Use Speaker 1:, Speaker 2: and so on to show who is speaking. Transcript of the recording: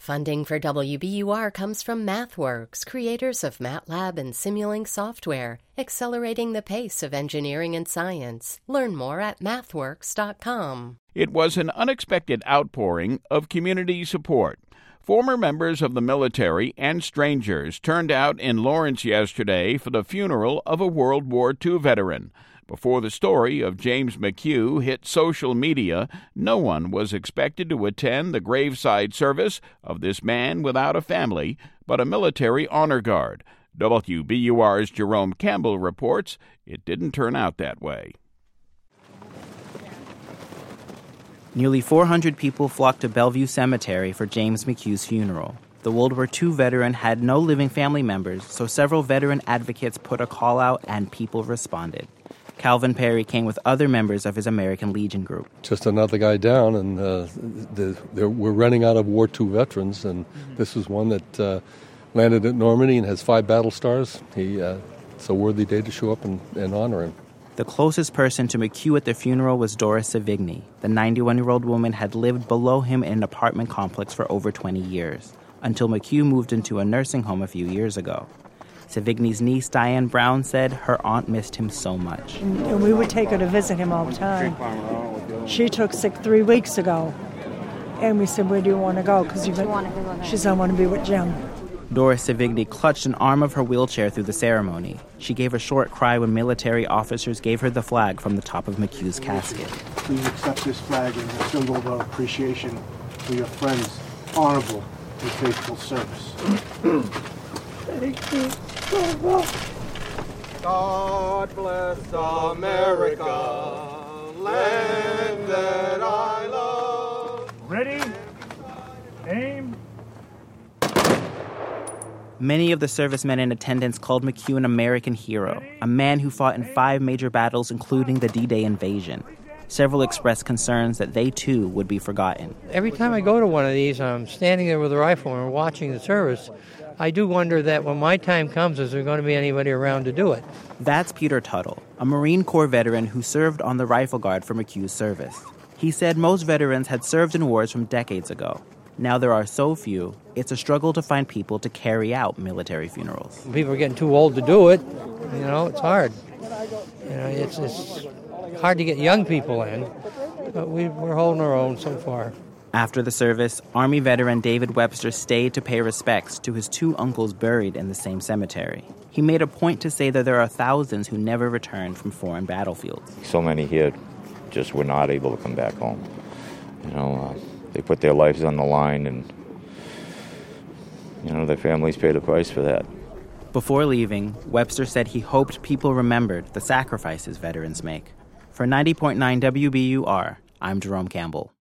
Speaker 1: Funding for WBUR comes from MathWorks, creators of MATLAB and Simulink software, accelerating the pace of engineering and science. Learn more at mathworks.com.
Speaker 2: It was an unexpected outpouring of community support. Former members of the military and strangers turned out in Lawrence yesterday for the funeral of a World War II veteran. Before the story of James McHugh hit social media, no one was expected to attend the graveside service of this man without a family, but a military honor guard. WBUR's Jerome Campbell reports it didn't turn out that way.
Speaker 3: Nearly 400 people flocked to Bellevue Cemetery for James McHugh's funeral. The World War II veteran had no living family members, so several veteran advocates put a call out and people responded. Calvin Perry came with other members of his American Legion group.
Speaker 4: Just another guy down, and we're running out of War II veterans, and this is one that landed at Normandy and has 5 battle stars. It's a worthy day to show up and honor him.
Speaker 3: The closest person to McHugh at the funeral was Doris Savigny. The 91-year-old woman had lived below him in an apartment complex for over 20 years, until McHugh moved into a nursing home a few years ago. Savigny's niece, Diane Brown, said her aunt missed him so much.
Speaker 5: And we would take her to visit him all the time. She took sick 3 weeks ago, and we said, where do you want to go? Because she said, I want to be with Jim.
Speaker 3: Doris Savigny clutched an arm of her wheelchair through the ceremony. She gave a short cry when military officers gave her the flag from the top of McHugh's casket.
Speaker 6: Please accept this flag as a symbol of our appreciation for your friend's honorable and faithful service.
Speaker 5: Thank you so much.
Speaker 7: God bless America, land that I love.
Speaker 8: Ready? Aim.
Speaker 3: Many of the servicemen in attendance called McHugh an American hero, a man who fought in 5 major battles, including the D-Day invasion. Several expressed concerns that they, too, would be forgotten.
Speaker 9: Every time I go to one of these, I'm standing there with a rifle and watching the service. I do wonder that when my time comes, is there going to be anybody around to do it?
Speaker 3: That's Peter Tuttle, a Marine Corps veteran who served on the rifle guard for McHugh's service. He said most veterans had served in wars from decades ago. Now there are so few, it's a struggle to find people to carry out military funerals.
Speaker 9: People are getting too old to do it. It's hard. It's hard to get young people in, but we're holding our own so far.
Speaker 3: After the service, Army veteran David Webster stayed to pay respects to his 2 uncles buried in the same cemetery. He made a point to say that there are thousands who never returned from foreign battlefields.
Speaker 10: So many here just were not able to come back home. They put their lives on the line, and their families pay the price for that.
Speaker 3: Before leaving, Webster said he hoped people remembered the sacrifices veterans make. For 90.9 WBUR, I'm Jerome Campbell.